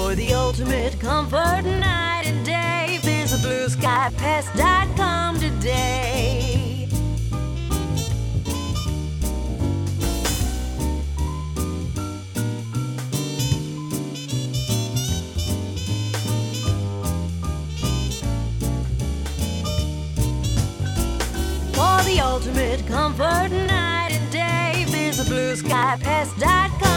For the ultimate comfort night and day, visit BlueSkyPest.com today. For the ultimate comfort night and day, visit BlueSkyPest.com.